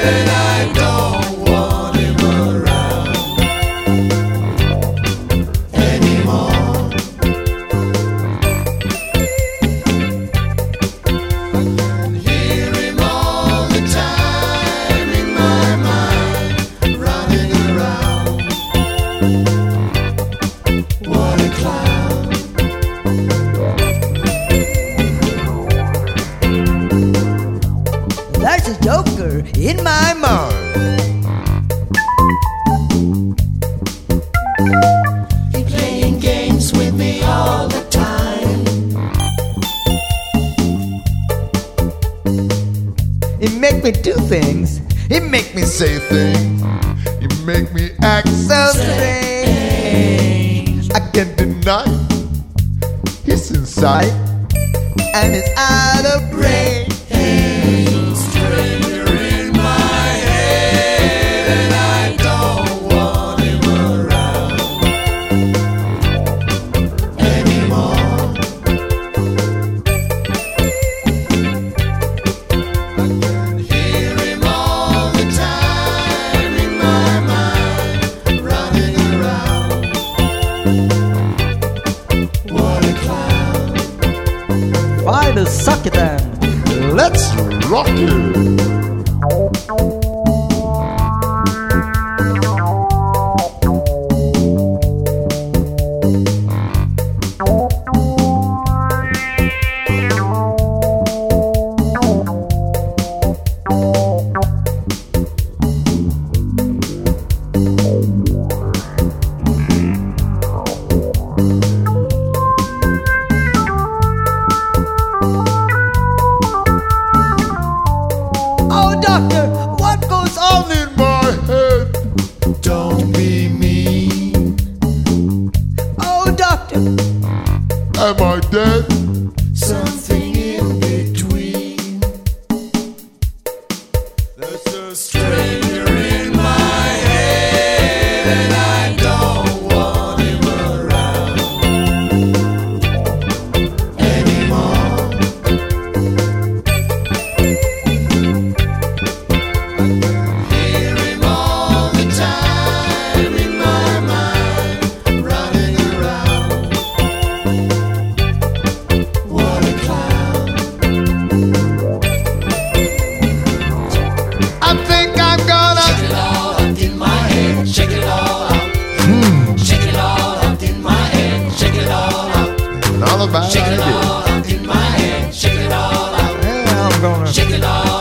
and I don't want him around anymore. I can hear him all the time in my mind, running around. What a clown. There's a joker in my mind. He's playing games with me all the time. It make me do things. It make me say things. It make me act so strange. I can't deny it. He's inside and it's out of brain. Stranger in my head, and I don't want him around anymore. I can hear him all the time in my mind, running around. What a clown. Why the suck it then? Let's rock it. Oh, doctor, what goes on in my head? Don't be mean. Oh, doctor, Am I dead? Something in between. There's a stranger in my head, and I don't want him around anymore. I can hear him all the time in my mind, running around. What a clown. I think I'm gonna. Shake it all up in my head, shake it all out. Shake it all up in my head, shake it all out. Not a bad Shake it idea. all up in my head, shake it all out. Yeah, I'm gonna. Shake it all